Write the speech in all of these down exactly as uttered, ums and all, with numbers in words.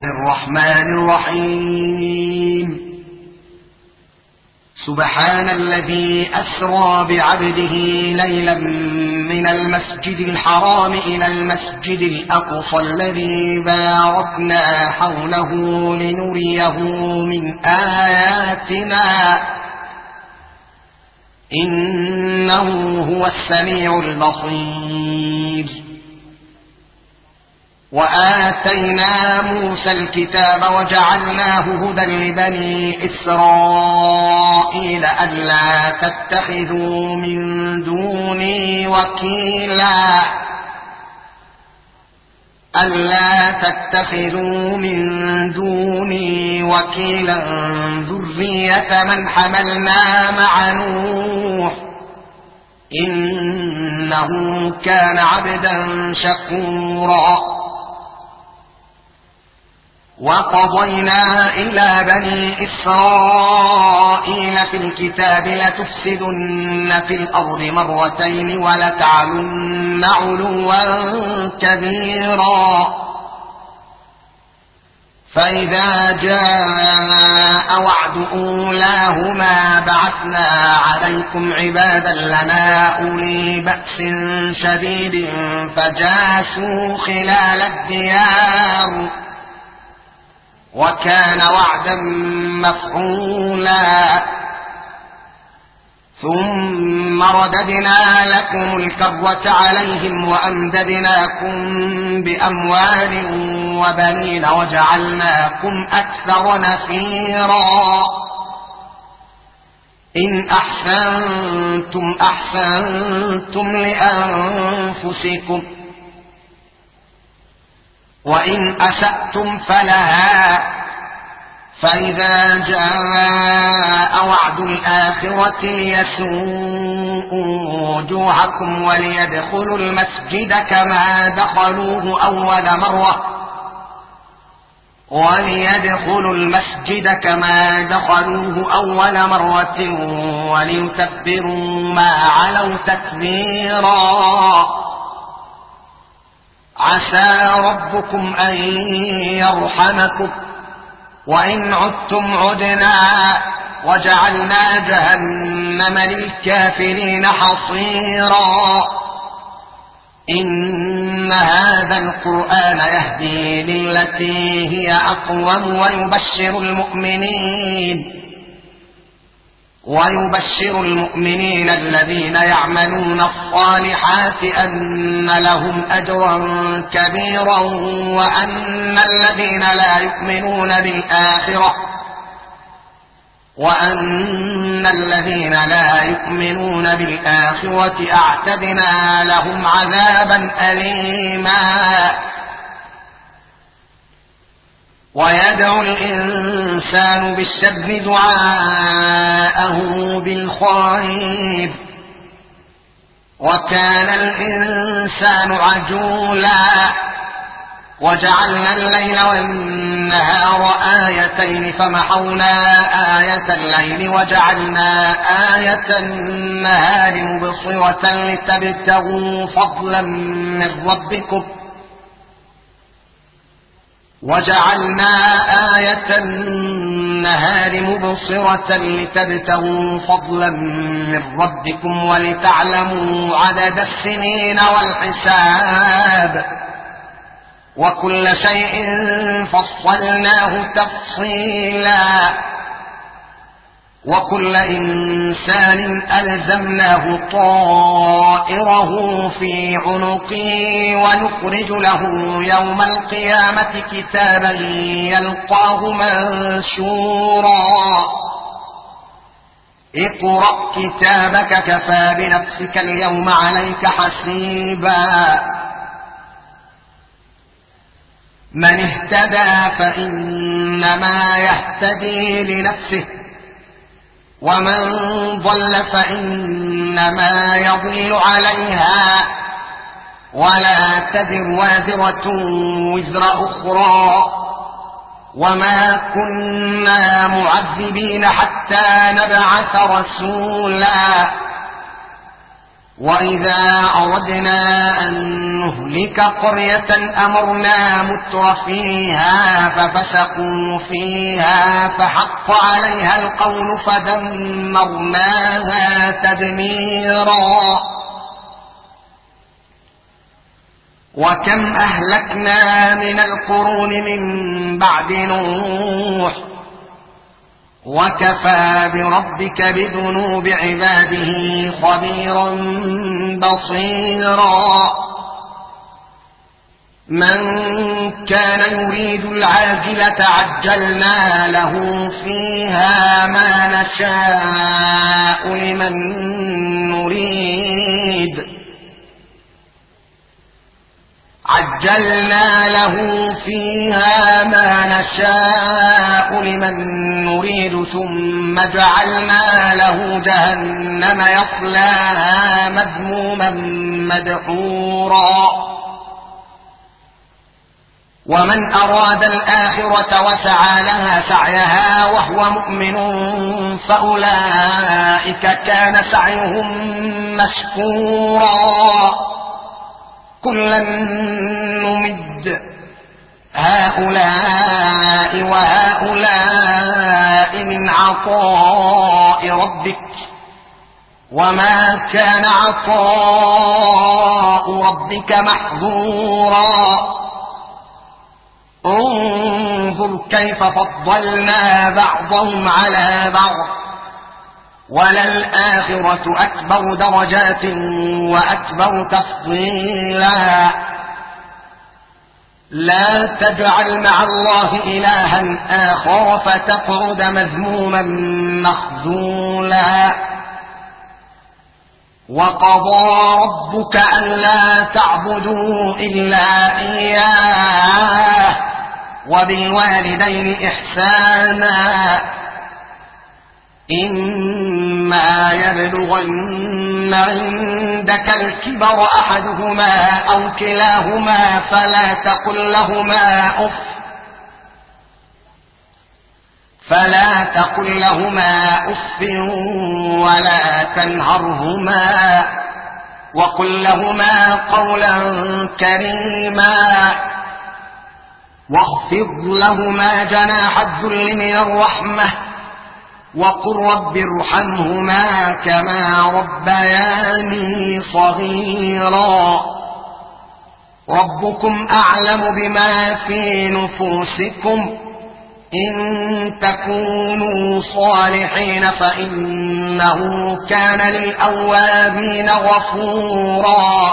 الرحمن الرحيم. سبحان الذي أسرى بعبده ليلا من المسجد الحرام إلى المسجد الأقصى الذي باركنا حوله لنريه من آياتنا إنه هو السميع البصير. وآتينا موسى الكتاب وجعلناه هدى لبني إسرائيل ألا تتخذوا من دوني وكيلا ألا تتخذوا من دوني وكيلا ذرية من حملنا مع نوح إنه كان عبدا شكورا. وقضينا إلى بني إسرائيل في الكتاب لتفسدن في الأرض مرتين ولتعلن علوا كبيرا. فإذا جاء وعد أولاهما بعثنا عليكم عبادا لنا أولي بأس شديد فجاسوا خلال الديار وكان وعدا مفعولا. ثم رددنا لكم الكرة عليهم وأمددناكم بأموال وبنين وجعلناكم أكثر نفيرا. إن أحسنتم أحسنتم لأنفسكم وإن أسأتم فلها. فإذا جاء وعد الآخرة ليسوءوا وجوهكم وليدخلوا المسجد كما دخلوه أول مرة وليدخلوا المسجد كما دخلوه أول مرة وليتبروا ما علوا تتبيرا. عسى ربكم أن يرحمكم وإن عدتم عدنا وجعلنا جهنم للكافرين حصيرا. إن هذا القرآن يهدي للتي هي أقوم ويبشر المؤمنين ويبشر المؤمنين الذين يعملون الصالحات أن لهم أجرا كبيرا وأن الذين لا يؤمنون بالآخرة وأن الذين لا يؤمنون بالآخرة أعتدنا لهم عذابا أليما. ويدعو الإنسان بالشر دعاءه بالخير وكان الإنسان عجولا. وجعلنا الليل والنهار آيتين فمحونا آية الليل وجعلنا آية النهار مبصرة لتبتغوا فضلا من ربكم وجعلنا آية النهار مبصرة لتبتغوا فضلا من ربكم ولتعلموا عدد السنين والحساب وكل شيء فصلناه تفصيلا. وكل إنسان ألزمناه طائره في عنقه ونخرج له يوم القيامة كتابا يلقاه منشورا. اقرأ كتابك كفى بنفسك اليوم عليك حسيبا. من اهتدى فإنما يهتدي لنفسه ومن ضل فإنما يضل عليها ولا تزر وازرة وزر أخرى وما كنا معذبين حتى نبعث رسولا. وإذا أردنا أن نهلك قرية أمرنا متر فيها ففسقوا فيها فحق عليها القول فدمرناها تدميرا. وكم أهلكنا من القرون من بعد نوح وكفى بربك بذنوب عباده خبيرا بصيرا. من كان يريد العاجلة عجلنا له فيها ما نشاء لمن نريد عجلنا له فيها ما نشاء لمن نريد ثم جعلنا له جهنم يصلاها مذموما مدحورا. ومن أراد الآخرة وسعى لها سعيها وهو مؤمن فأولئك كان سعيهم مشكورا. كلا نمد هؤلاء وهؤلاء من عطاء ربك وما كان عطاء ربك محظورا. انظر كيف فضلنا بعضهم على بعض وللآخرة أكبر درجات وأكبر تفضيلا. لا تجعل مع الله إلها آخر فتقعد مذموما مخذولا. وقضى ربك ألا تعبدوا إلا إياه وبالوالدين إحسانا. إما يبلغن عندك الكبر أحدهما أو كلاهما فلا تقل لهما أف فلا تقل لهما أف ولا تنهرهما وقل لهما قولا كريما واخفض لهما جناح الذل من الرحمة وقل رب ارحمهما كما ربياني صغيرا. ربكم أعلم بما في نفوسكم إن تكونوا صالحين فإنه كان للأوابين غفورا.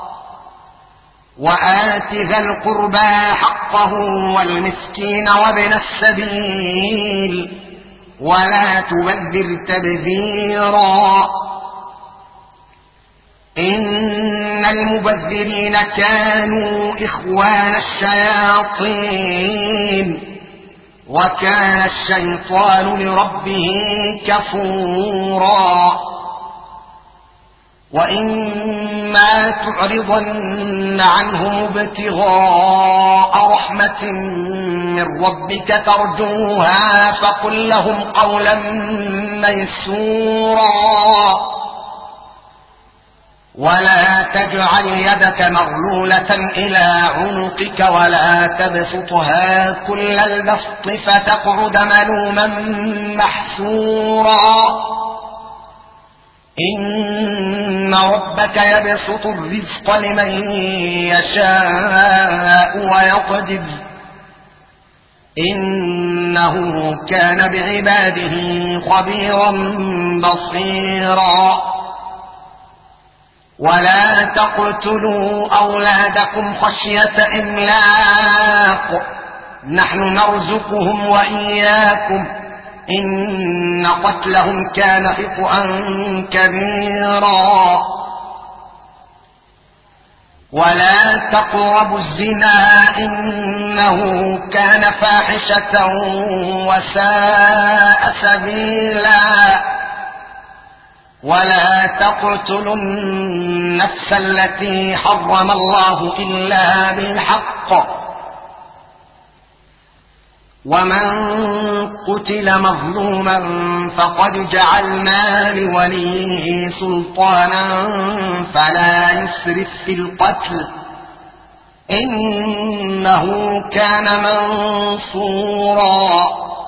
وآت ذا القربى حقه والمسكين وابن السبيل ولا تبذر تبذيرا. إن المبذرين كانوا إخوان الشياطين وكان الشيطان لربه كفورا. وإما تعرضن عنهم ابتغاء رحمة من ربك ترجوها فقل لهم قولا ميسورا. ولا تجعل يدك مغلولة إلى عنقك ولا تبسطها كل البسط فتقعد ملوما محسورا. إن ربك يبسط الرزق لمن يشاء ويقدر إنه كان بعباده خبيرا بصيرا. ولا تقتلوا أولادكم خشية إملاق نحن نرزقهم وإياكم إن قتلهم كان خطأ كبيرا. ولا تقربوا الزنا إنه كان فاحشة وساء سبيلا. ولا تقتلوا النفس التي حرم الله إلا بالحق ومن قتل مظلوما فقد جعلنا لوليه سلطانا فلا يسرف في القتل إنه كان منصورا.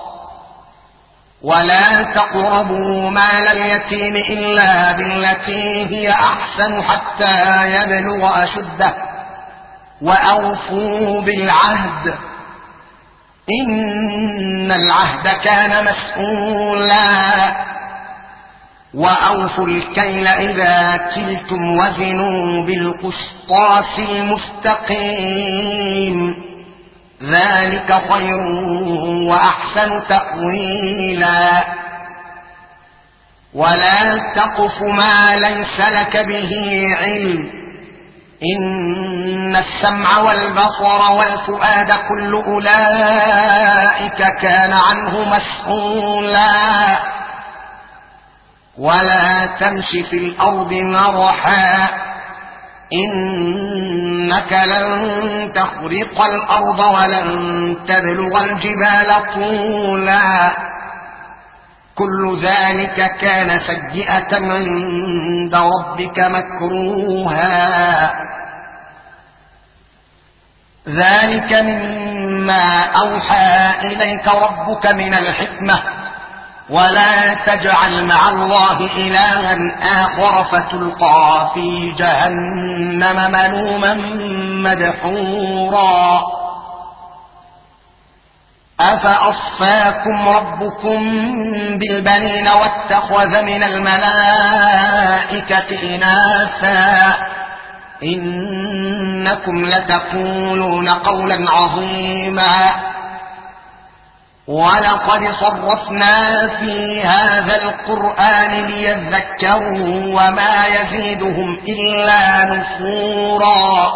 ولا تقربوا مال اليتيم إلا بالتي هي أحسن حتى يبلغ أشده وأوفوا بالعهد إن العهد كان مسؤولا. وأوفوا الكيل إذا كلتم وزنوا بالقسطاس المستقيم ذلك خير وأحسن تأويلا. ولا تقف ما ليس لك به علم إن السمع والبصر والفؤاد كل أولئك كان عنه مسؤولا. ولا تمش في الأرض مرحا إنك لن تخرق الأرض ولن تبلغ الجبال طولا كل ذلك كان سيئة عند ربك مكروها. ذلك مما أوحى إليك ربك من الحكمة. ولا تجعل مع الله إلها آخر فتلقى في جهنم ملوما مدحورا. أفأصفاكم ربكم بالبنين واتخذ من الملائكة إناثا إنكم لتقولون قولا عظيما. ولقد صرفنا في هذا القرآن ليذكروا وما يزيدهم إلا نفورا.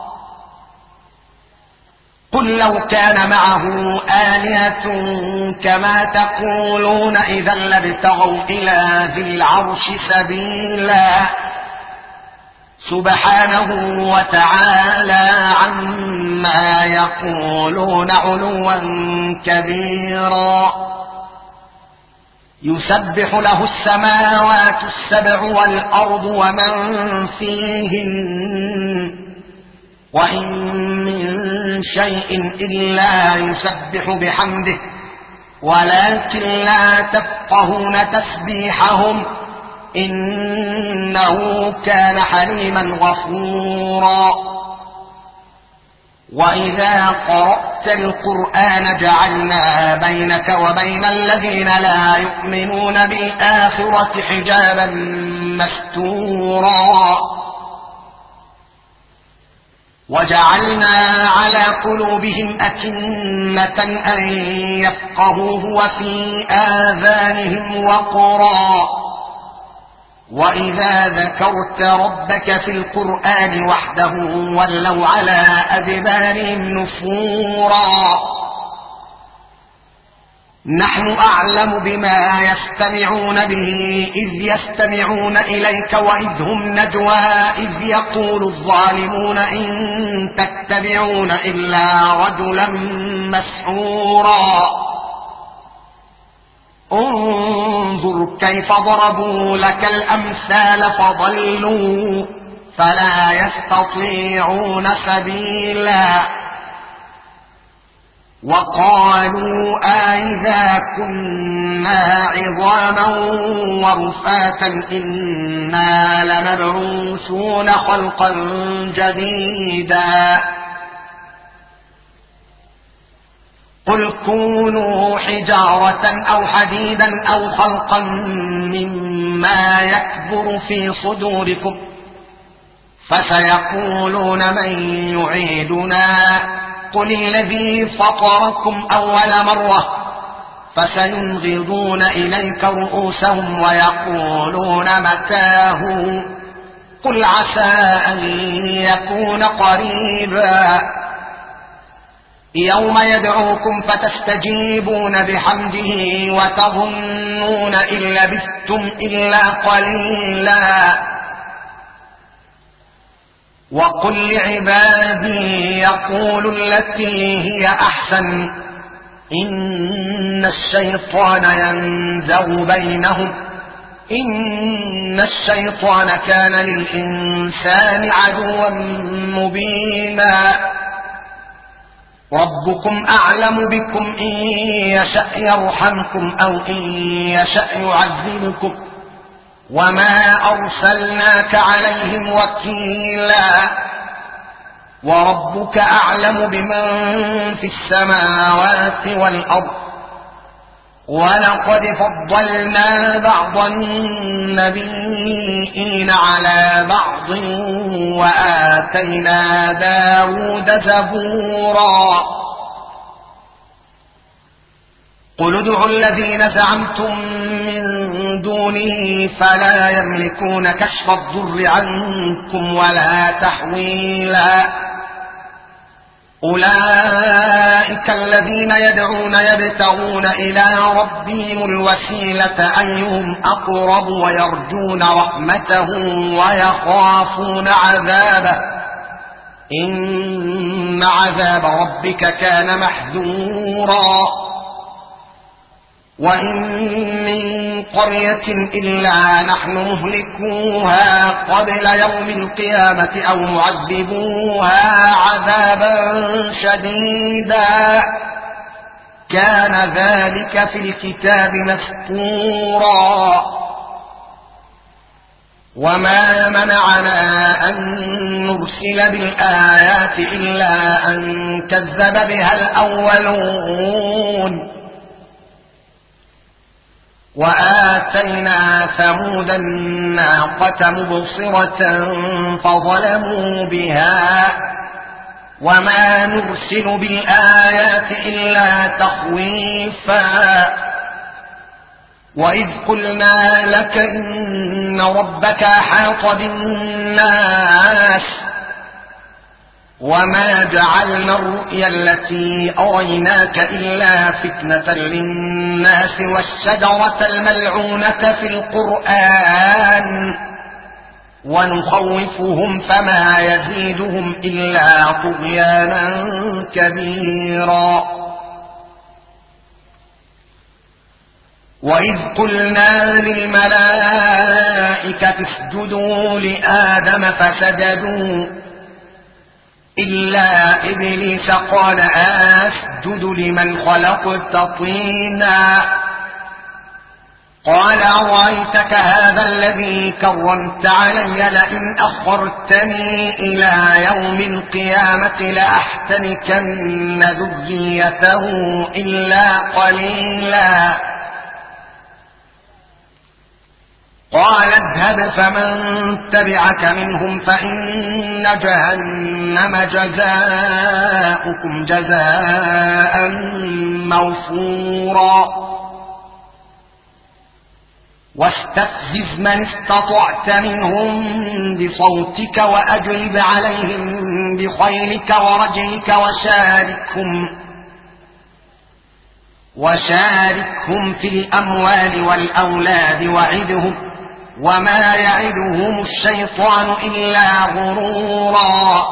قل لو كان معه آلهة كما تقولون إذا لابتغوا إلى ذي العرش سبيلا سبحانه وتعالى عما يقولون علوا كبيرا. يسبح له السماوات السبع والأرض ومن فيهن وإن من شيء إلا يسبح بحمده ولكن لا تفقهون تسبيحهم إنه كان حليما غفورا. وإذا قرأت القرآن جعلنا بينك وبين الذين لا يؤمنون بالآخرة حجابا مستورا. وجعلنا على قلوبهم أكنة أن يفقهوه وفي آذانهم وقرا. وإذا ذكرت ربك في القرآن وحده ولوا على أدبارهم نفورا. نحن أعلم بما يستمعون به إذ يستمعون إليك وإذ هم نجوى إذ يقول الظالمون إن تتبعون إلا رجلا مسحورا. انظر كيف ضربوا لك الأمثال فضلوا فلا يستطيعون سبيلا. وقالوا أئذا كنا عظاما ورفاتا إنا لمبعوثون خلقا جديدا. قل كونوا حجارة أو حديدا أو خلقا مما يكبر في صدوركم فسيقولون من يعيدنا قل الذي فطركم أول مرة فسينغضون إليك رؤوسهم ويقولون متاه قل عسى أن يكون قريبا. يوم يدعوكم فتستجيبون بحمده وتظنون إن لبثتم إلا قليلا. وقل لعبادي يقولوا التي هي أحسن إن الشيطان ينزغ بينهم إن الشيطان كان للإنسان عدوا مبينا ربكم أعلم بكم إن يشأ يرحمكم أو إن يشأ يعذبكم وما أرسلناك عليهم وكيلا وربك أعلم بمن في السماوات والأرض ولقد فضلنا بعض النبيين على بعض وآتينا داود زبورا قل ادعوا الذين زعمتم من دونه فلا يملكون كشف الضر عنكم ولا تحويلا أولئك الذين يدعون يبتغون إلى ربهم الوسيلة أيهم أقرب ويرجون رحمته ويخافون عذابه إن عذاب ربك كان محذورا وإن من قرية إلا نحن مهلكوها قبل يوم القيامة أو معذبوها عذابا شديدا كان ذلك في الكتاب مسطورا وما منعنا أن نرسل بالآيات إلا أن كذب بها الأولون وآتينا ثمود الناقة مبصرة فظلموا بها وما نرسل بالآيات إلا تخويفا وإذ قلنا لك إن ربك أحاط بالناس وما جعلنا الرؤيا التي أريناك إلا فتنة للناس والشجرة الملعونة في القرآن ونخوفهم فما يزيدهم إلا طغيانا كبيرا وإذ قلنا للملائكة اسجدوا لآدم فسجدوا إلا إبليس قال أسجد لمن خلقت طينا قال أرأيتك هذا الذي كرمت علي لئن أخرتني إلى يوم القيامة لأحتنكن ذريته إلا قليلا قال اذهب فمن تبعك منهم فإن جهنم جزاؤكم جزاء موفورا واستفزز من استطعت منهم بصوتك وأجلب عليهم بخيلك ورجلك وشاركهم وشاركهم في الأموال والأولاد وعدهم وما يعدهم الشيطان إلا غرورا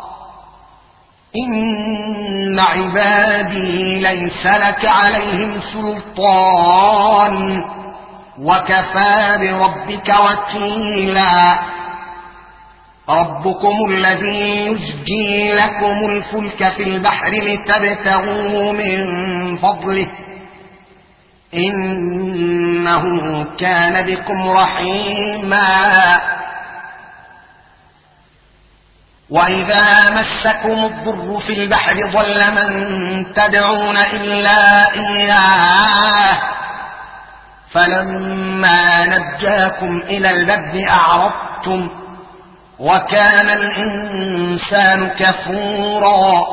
إن عبادي ليس لك عليهم سلطان وكفى بربك وكيلا ربكم الذي يزجي لكم الفلك في البحر لتبتغوا من فضله إنه كان بكم رحيما وإذا مسكم الضر في البحر ضل من تدعون إلا إياه فلما نجاكم إلى البر أعرضتم وكان الإنسان كفورا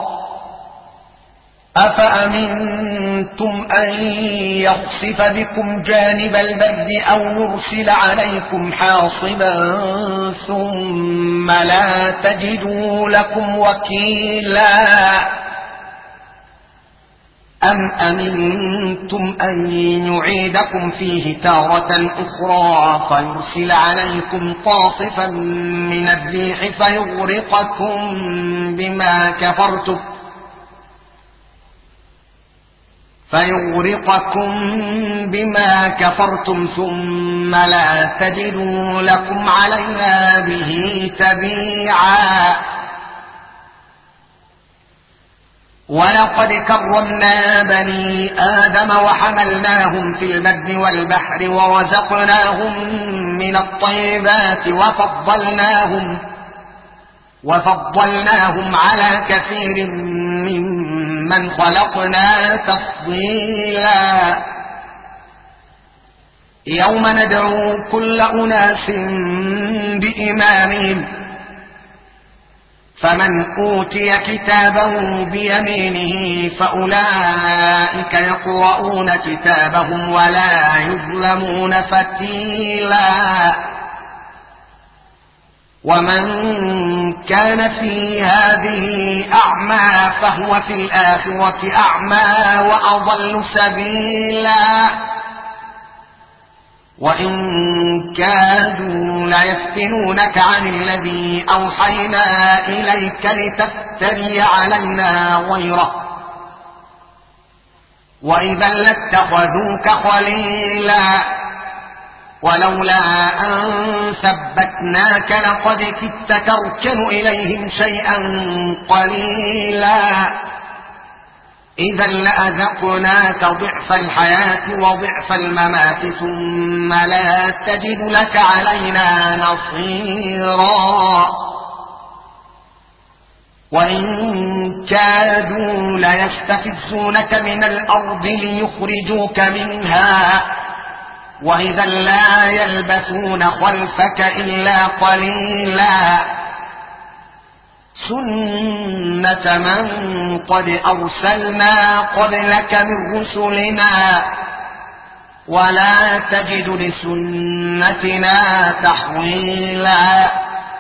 أفأمنتم أن يخسف بكم جانب البر أو يرسل عليكم حاصبا ثم لا تجدوا لكم وكيلا أم أمنتم أن يعيدكم فيه تارة أخرى فيرسل عليكم طاصفا من الريح فيغرقكم بما كفرتم فيغرقكم بما كفرتم ثم لا تجدوا لكم علينا به تبيعا. ولقد كرمنا بني آدم وحملناهم في البر والبحر ورزقناهم من الطيبات وفضلناهم وفضلناهم على كثير ممن خلقنا تفضيلا. يوم ندعو كل أناس بإمامهم فمن أوتي كتابه بيمينه فأولئك يقرؤون كتابهم ولا يظلمون فتيلا. ومن كان في هذه أعمى فهو في الآخرة أعمى وأضل سبيلا. وإن كادوا ليفتنونك عن الذي أوحينا إليك لتفتري علينا غيره وإذا لاتخذوك خليلا. ولولا أن ثبتناك لقد كدت تركن إليهم شيئا قليلا. إذا لأذقناك ضعف الحياة وضعف الممات ثم لا تجد لك علينا نصيرا. وإن كادوا ليستفزونك من الأرض ليخرجوك منها وإذا لا يلبثون خلفك إلا قليلا. سنة من قد أرسلنا قبلك من رسلنا ولا تجد لسنتنا تحويلا.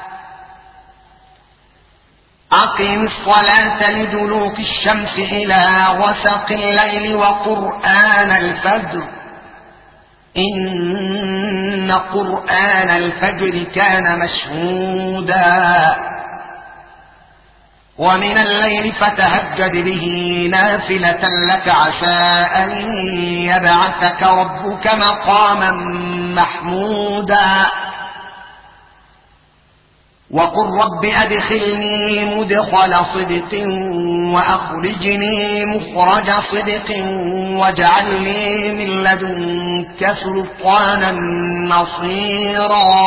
أقم الصلاة لدلوك الشمس إلى غسق الليل وقرآن الفجر إن قرآن الفجر كان مشهودا. ومن الليل فتهجد به نافلة لك عسى أن يبعثك ربك مقاما محمودا. وقل رب أدخلني مدخل صدق وأخرجني مخرج صدق واجعل لي من لدنك سلطانا نصيرا.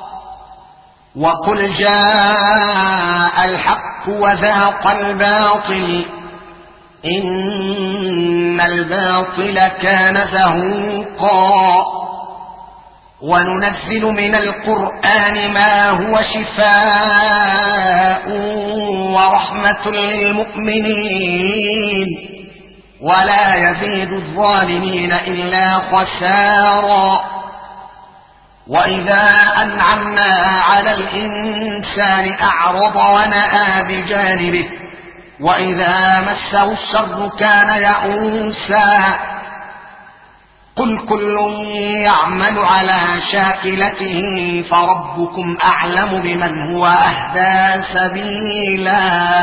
وقل جاء الحق وزهق الباطل إن الباطل كان زهوقا. وننزل من القرآن ما هو شفاء ورحمة للمؤمنين ولا يزيد الظالمين إلا خسارا. وإذا أنعمنا على الإنسان أعرض ونأى بجانبه وإذا مسه الشر كان يئوسا. قل كل يعمل على شاكلته فربكم أعلم بمن هو أهدى سبيلا.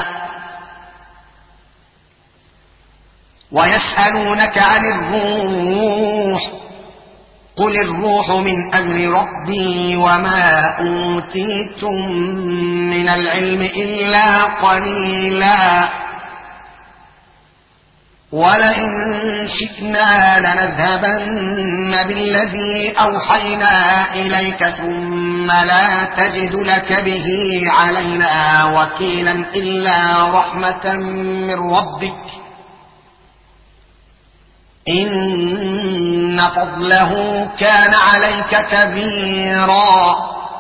ويسألونك عن الروح قل الروح من أمر ربي وما أوتيتم من العلم إلا قليلا. ولئن شئنا لنذهبن بالذي أوحينا إليك ثم لا تجد لك به علينا وكيلا إلا رحمة من ربك إن فضله كان عليك كبيرا.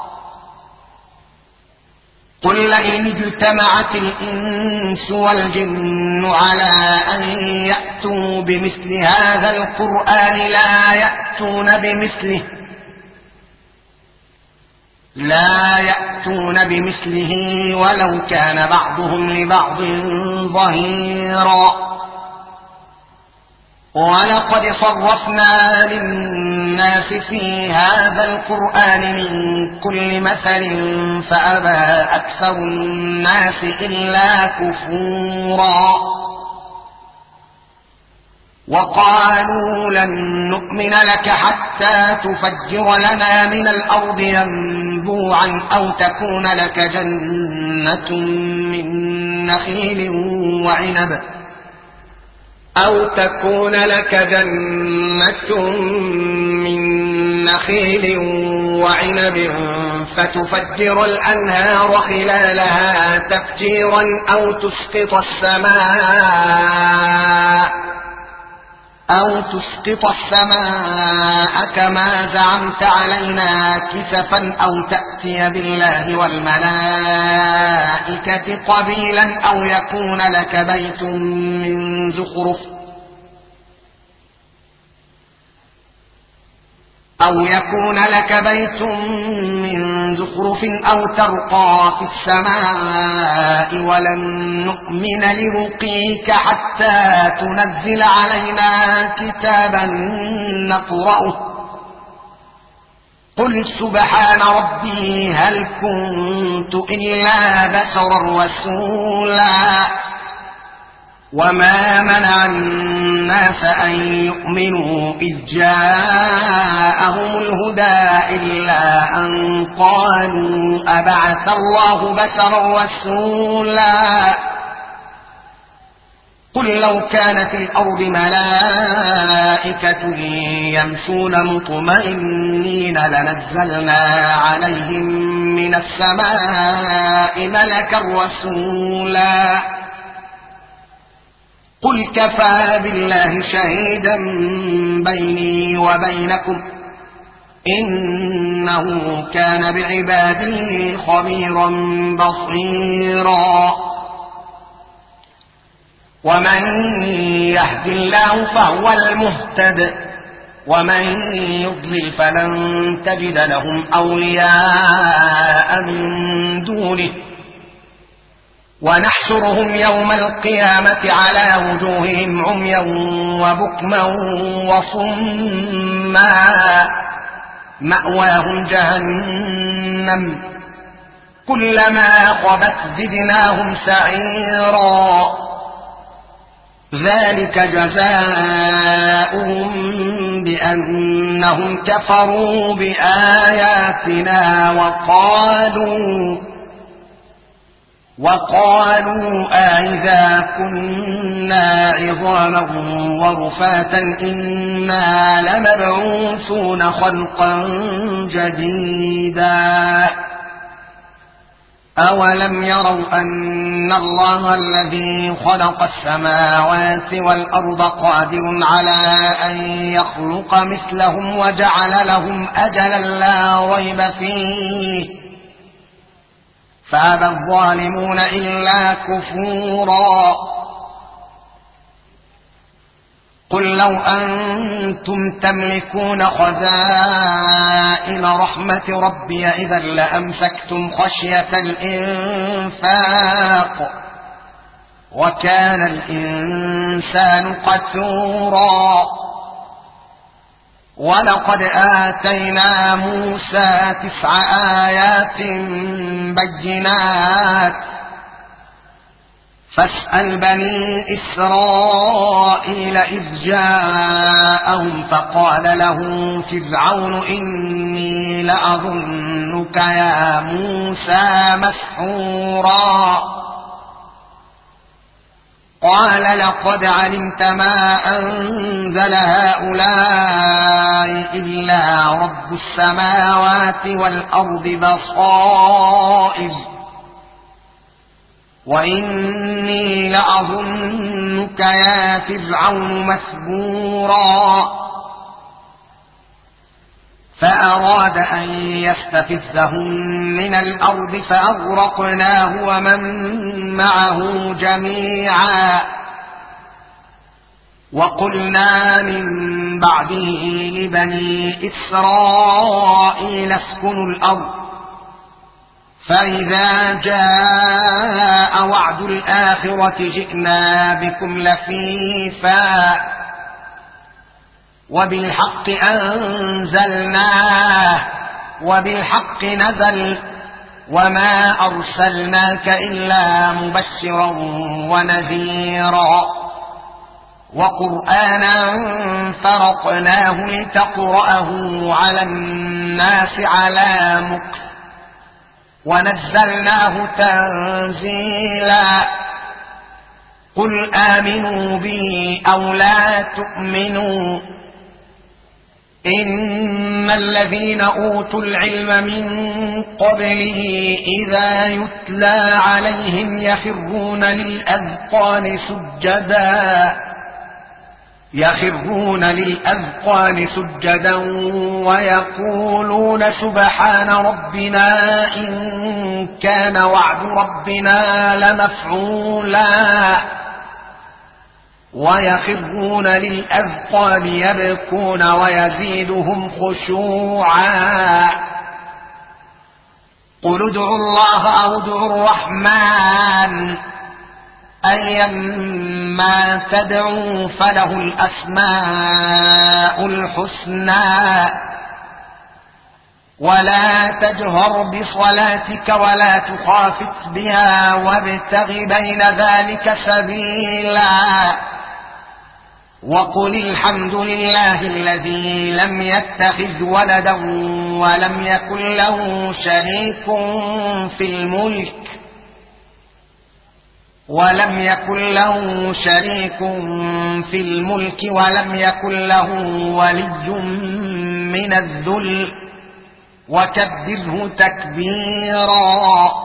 قل لئن اجتمعت الإنس والجن على أن يأتوا بمثل هذا القرآن لا يأتون بمثله لا يأتون بمثله ولو كان بعضهم لبعض ظهيرا. ولقد صرفنا للناس في هذا القرآن من كل مثل فأبى أكثر الناس إلا كفورا. وقالوا لن نؤمن لك حتى تفجر لنا من الأرض ينبوعا أو تكون لك جنة من نخيل وعنب أو تكون لك جنة من نخيل وعنب فتفجر الأنهار خلالها تفجيرا أو تسقط السماء أو تسقط السماء كما زعمت علينا كسفا أو تأتي بالله والملائكة قبيلا أو يكون لك بيت من زخرف أو يكون لك بيت من زخرف أو ترقى في السماء ولن نؤمن لرقيك حتى تنزل علينا كتابا نقرأه قل سبحان ربي هل كنت إلا بشرا رسولا وما منع الناس أن يؤمنوا إذ جاءهم الهدى إلا أن قالوا أبعث الله بشرا رسولا قل لو كانت الأرض ملائكة يمشون مطمئنين لنزلنا عليهم من السماء ملكا رسولا قل كفى بالله شهيدا بيني وبينكم إنه كان بعباده خبيرا بصيرا ومن يهد الله فهو المهتد ومن يضلل فلن تجد لهم أولياء من دونه ونحشرهم يوم القيامة على وجوههم عميا وبكما وصما مأواهم جهنم كلما خبت زدناهم سعيرا ذلك جزاؤهم بأنهم كفروا بآياتنا وقالوا وقالوا أئذا كنا عظاما ورفاتا إنا لمبعوثون خلقا جديدا أولم يروا أن الله الذي خلق السماوات والأرض قادر على أن يخلق مثلهم وجعل لهم أجلا لا ريب فيه فأبى الظالمون إلا كفورا قل لو أنتم تملكون خزائن رحمة ربي إذا لأمسكتم خشية الإنفاق وكان الإنسان قتورا ولقد آتينا موسى تسع آيات بينات فاسأل بني إسرائيل إذ جاءهم فقال له فرعون إني لأظنك يا موسى مسحورا قال لقد علمت ما أنزل هؤلاء إلا رب السماوات والأرض بصائر وإني لأظنك يا فرعون مثبورا فأراد أن يستفزهم من الأرض فأغرقناه ومن معه جميعا وقلنا من بعده لبني إسرائيل اسكنوا الأرض فإذا جاء وعد الآخرة جئنا بكم لفيفا وبالحق أنزلناه وبالحق نزل وما أرسلناك إلا مبشرا ونذيرا وقرآنا فرقناه لتقرأه على الناس على مكث ونزلناه تنزيلا قل آمنوا به أو لا تؤمنوا إن الذين أوتوا العلم من قبله إذا يتلى عليهم يخرون للأذقان سجدا يخرون للأذقان سجدا ويقولون سبحان ربنا إن كان وعد ربنا لمفعولا ويخرون للأذقان يبكون ويزيدهم خشوعا قل ادعوا الله أو ادعوا الرحمن أيما تدعوا فله الأسماء الحسنى ولا تجهر بصلاتك ولا تخافت بها وابتغ بين ذلك سبيلا وقل الحمد لله الذي لم يتخذ ولدا ولم يكن له شريك في الملك ولم يكن له شريك في الملك ولم يكن له ولي من الذل وكبره تكبيرا